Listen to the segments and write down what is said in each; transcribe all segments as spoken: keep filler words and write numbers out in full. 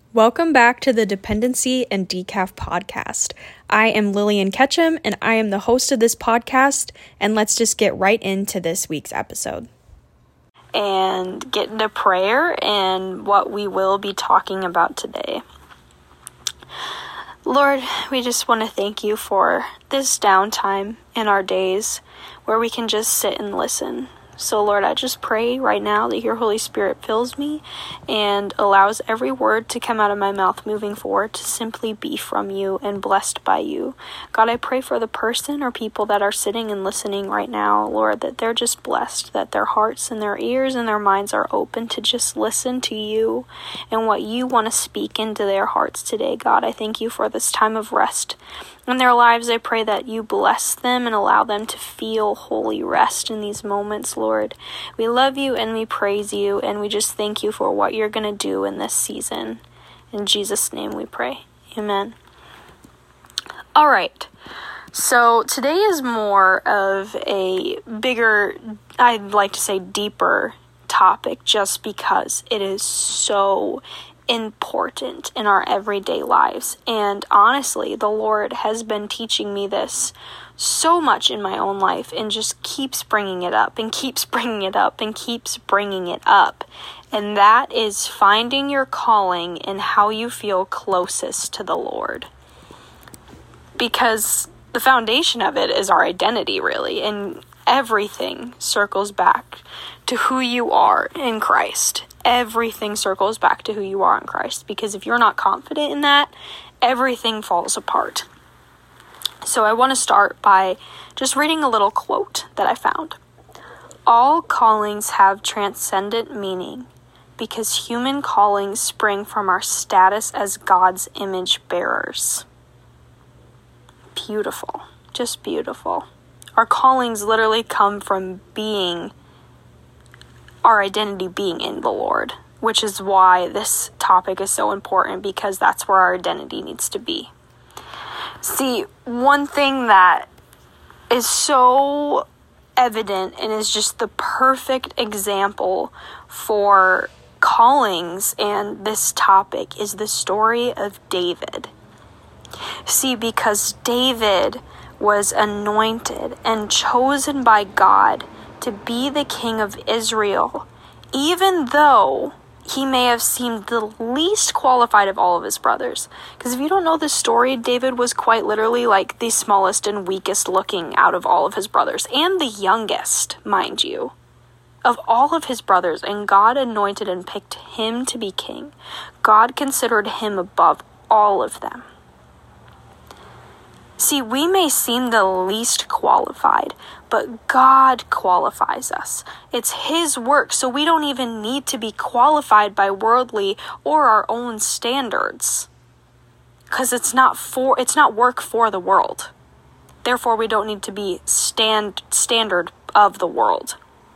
Welcome back to the Dependency and Decaf podcast. I am Lillian Ketchum, and I am the host of this podcast, and let's just get right into this week's episode. And get into prayer and what we will be talking about today. Lord, we just want to thank you for this downtime in our days where we can just sit and listen. So, Lord, I just pray right now that your Holy Spirit fills me and allows every word to come out of my mouth moving forward to simply be from you and blessed by you. God, I pray for the person or people that are sitting and listening right now, Lord, that they're just blessed, that their hearts and their ears and their minds are open to just listen to you and what you want to speak into their hearts today. God, I thank you for this time of rest in their lives. I pray that you bless them and allow them to feel holy rest in these moments, Lord. We love you and we praise you, and we just thank you for what you're going to do in this season. In Jesus' name we pray. Amen. All right. So today is more of a bigger, I'd like to say deeper topic, just because it is so important in our everyday lives. And honestly, the Lord has been teaching me this so much in my own life and just keeps bringing it up and keeps bringing it up and keeps bringing it up. And that is finding your calling and how you feel closest to the Lord. Because the foundation of it is our identity, really, and everything circles back to who you are in Christ. Everything circles back to who you are in Christ, because if you're not confident in that, everything falls apart. So I want to start by just reading a little quote that I found. All callings have transcendent meaning because human callings spring from our status as God's image bearers. Beautiful. Just beautiful. Our callings literally come from being, our identity being in the Lord, which is why this topic is so important, because that's where our identity needs to be. See, one thing that is so evident and is just the perfect example for callings and this topic is the story of David. See, because David was anointed and chosen by God to be the king of Israel, even though he may have seemed the least qualified of all of his brothers. Because if you don't know this story, David was quite literally like the smallest and weakest looking out of all of his brothers, and the youngest, mind you, of all of his brothers, and God anointed and picked him to be king. God considered him above all of them. See, we may seem the least qualified, but God qualifies us. It's His work, so we don't even need to be qualified by worldly or our own standards. Because it's not for it's not work for the world. Therefore, we don't need to be stand standard of the world.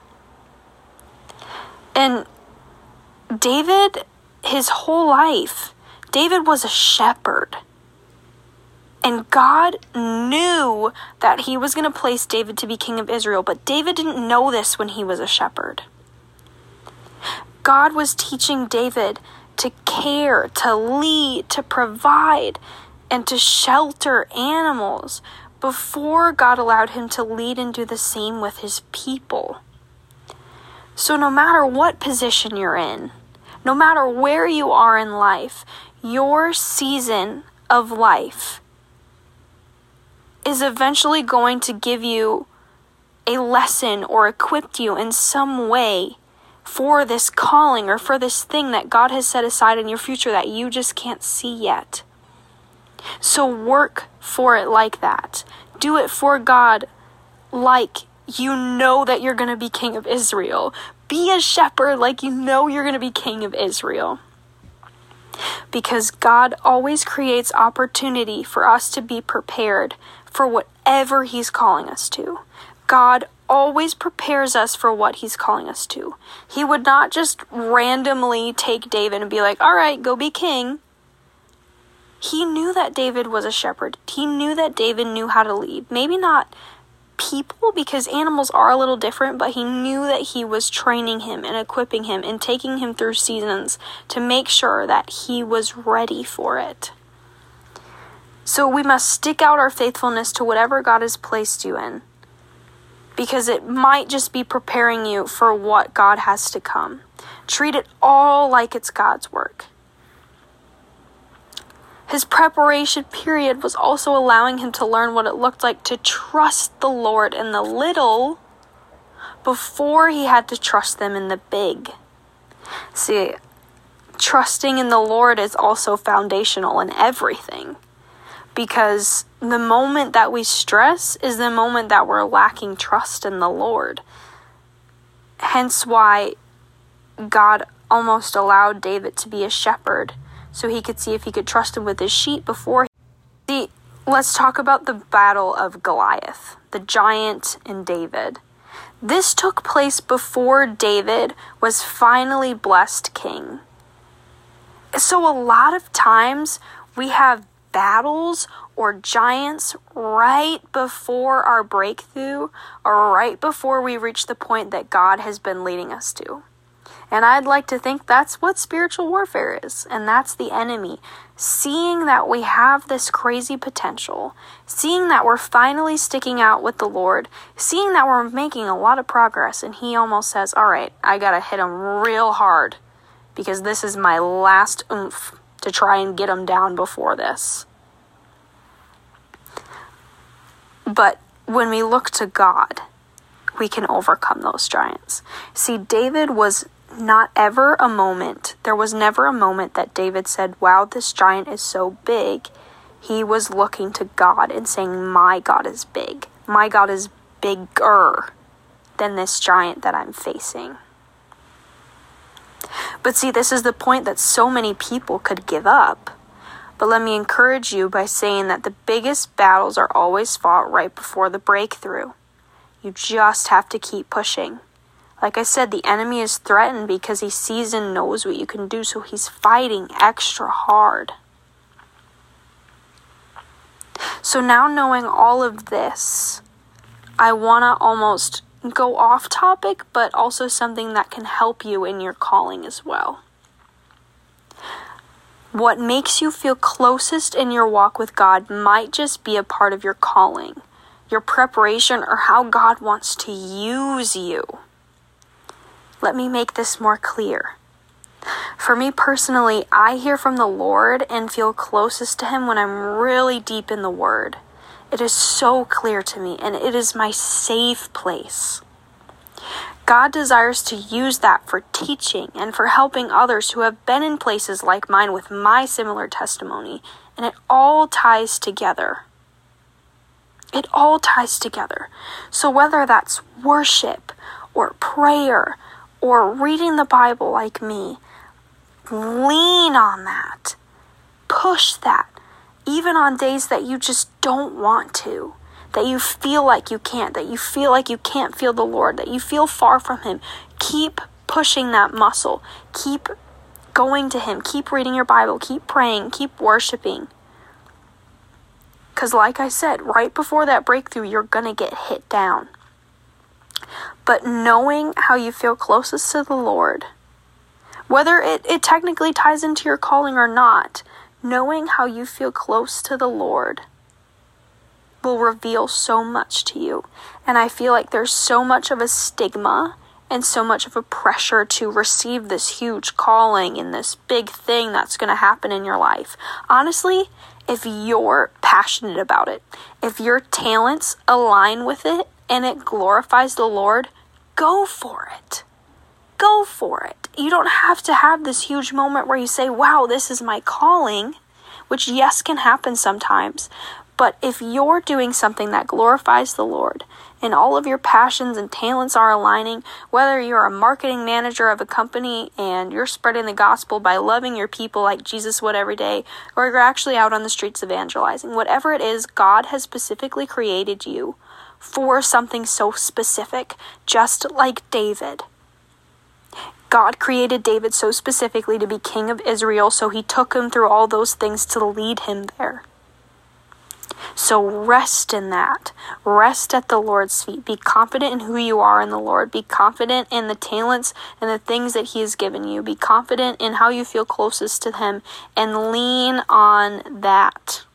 And David, his whole life, David was a shepherd. And God knew that he was going to place David to be king of Israel, but David didn't know this when he was a shepherd. God was teaching David to care, to lead, to provide, and to shelter animals before God allowed him to lead and do the same with his people. So no matter what position you're in, no matter where you are in life, your season of life is eventually going to give you a lesson or equip you in some way for this calling or for this thing that God has set aside in your future that you just can't see yet. So work for it like that. Do it for God like you know that you're going to be king of Israel. Be a shepherd like you know you're going to be king of Israel. Because God always creates opportunity for us to be prepared for whatever He's calling us to. God always prepares us for what He's calling us to. He would not just randomly take David and be like, all right, go be king. He knew that David was a shepherd. He knew that David knew how to lead. Maybe not people because animals are a little different, but he knew that he was training him and equipping him and taking him through seasons to make sure that he was ready for it. So we must stick out our faithfulness to whatever God has placed you in, because it might just be preparing you for what God has to come. Treat it all like it's God's work. His preparation period was also allowing him to learn what it looked like to trust the Lord in the little before he had to trust them in the big. See, trusting in the Lord is also foundational in everything, because the moment that we stress is the moment that we're lacking trust in the Lord. Hence why God almost allowed David to be a shepherd, so he could see if he could trust him with his sheep before. See, let's talk about the battle of Goliath, the giant and David. This took place before David was finally blessed king. So a lot of times we have battles or giants right before our breakthrough, or right before we reach the point that God has been leading us to. And I'd like to think that's what spiritual warfare is, and that's the enemy. Seeing that we have this crazy potential, seeing that we're finally sticking out with the Lord, seeing that we're making a lot of progress, and he almost says, all right, I gotta hit him real hard, because this is my last oomph to try and get him down before this. But when we look to God, we can overcome those giants. See, David was not ever a moment, there was never a moment that David said, wow, this giant is so big. He was looking to God and saying, my God is big. My God is bigger than this giant that I'm facing. But see, this is the point that so many people could give up. But let me encourage you by saying that the biggest battles are always fought right before the breakthrough. You just have to keep pushing. Like I said, the enemy is threatened because he sees and knows what you can do, so he's fighting extra hard. So now, knowing all of this, I want to almost go off topic, but also something that can help you in your calling as well. What makes you feel closest in your walk with God might just be a part of your calling, your preparation, or how God wants to use you. Let me make this more clear. For me personally, I hear from the Lord and feel closest to him when I'm really deep in the Word. It is so clear to me, and it is my safe place. God desires to use that for teaching and for helping others who have been in places like mine with my similar testimony, and it all ties together. It all ties together. So whether that's worship or prayer or reading the Bible like me, lean on that. Push that. Even on days that you just don't want to, that you feel like you can't, that you feel like you can't feel the Lord, that you feel far from him, keep pushing that muscle. Keep going to him. Keep reading your Bible. Keep praying. Keep worshiping. Because like I said, right before that breakthrough, you're going to get hit down. But knowing how you feel closest to the Lord, whether it, it technically ties into your calling or not, knowing how you feel close to the Lord will reveal so much to you. And I feel like there's so much of a stigma and so much of a pressure to receive this huge calling and this big thing that's going to happen in your life. Honestly, if you're passionate about it, if your talents align with it and it glorifies the Lord, go for it. Go for it. You don't have to have this huge moment where you say, wow, this is my calling, which yes, can happen sometimes. But if you're doing something that glorifies the Lord and all of your passions and talents are aligning, whether you're a marketing manager of a company and you're spreading the gospel by loving your people like Jesus would every day, or you're actually out on the streets evangelizing, whatever it is, God has specifically created you for something so specific, just like David. God created David so specifically to be king of Israel, so he took him through all those things to lead him there. So rest in that. Rest at the Lord's feet. Be confident in who you are in the Lord. Be confident in the talents and the things that he has given you. Be confident in how you feel closest to him, and lean on that.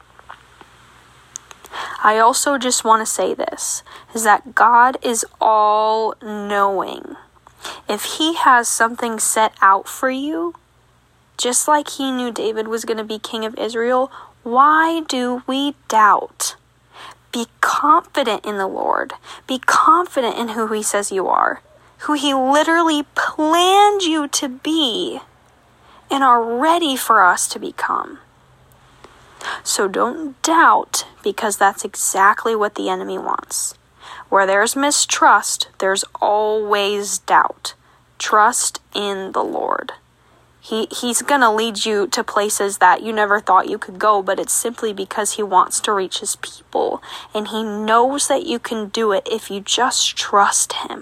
I also just want to say this, is that God is all knowing. If he has something set out for you, just like he knew David was going to be king of Israel, why do we doubt? Be confident in the Lord. Be confident in who he says you are, who he literally planned you to be and are ready for us to become. So don't doubt, because that's exactly what the enemy wants. Where there's mistrust, there's always doubt. Trust in the Lord. He he's going to lead you to places that you never thought you could go, but it's simply because he wants to reach his people. And he knows that you can do it if you just trust him.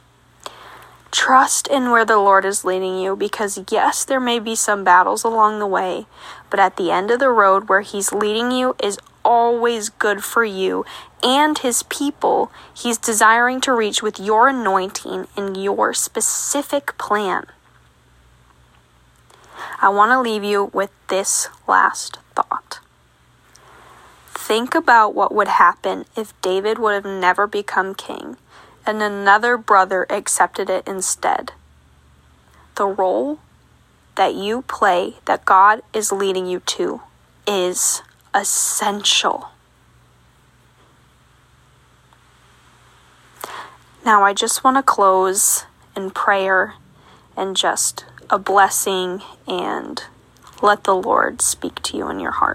Trust in where the Lord is leading you, because yes, there may be some battles along the way, but at the end of the road where he's leading you is always good for you and his people he's desiring to reach with your anointing and your specific plan. I want to leave you with this last thought. Think about what would happen if David would have never become king and another brother accepted it instead. The role that you play, that God is leading you to, is essential. Now, I just want to close in prayer and just a blessing, and let the Lord speak to you in your heart.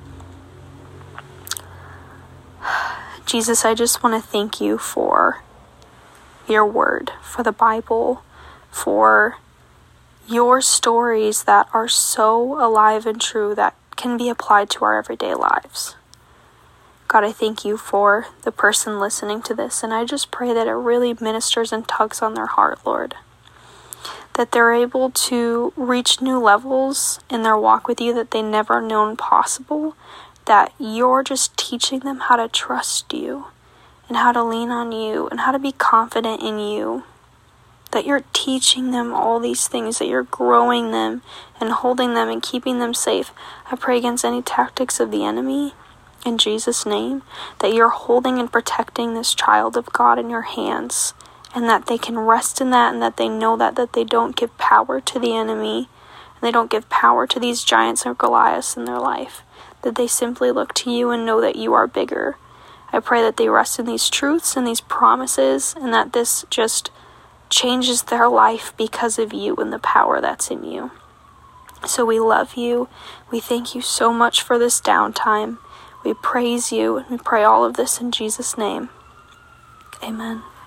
Jesus, I just want to thank you for your word, for the Bible, for your stories that are so alive and true that can be applied to our everyday lives. God, I thank you for the person listening to this, and I just pray that it really ministers and tugs on their heart, Lord. That they're able to reach new levels in their walk with you that they never known possible. That you're just teaching them how to trust you and how to lean on you and how to be confident in you. That you're teaching them all these things, that you're growing them and holding them and keeping them safe. I pray against any tactics of the enemy in Jesus' name, that you're holding and protecting this child of God in your hands. And that they can rest in that, and that they know that, that they don't give power to the enemy, and they don't give power to these giants or Goliaths in their life. That they simply look to you and know that you are bigger. I pray that they rest in these truths and these promises, and that this just changes their life because of you and the power that's in you. So we love you. We thank you so much for this downtime. We praise you, and we pray all of this in Jesus' name. Amen.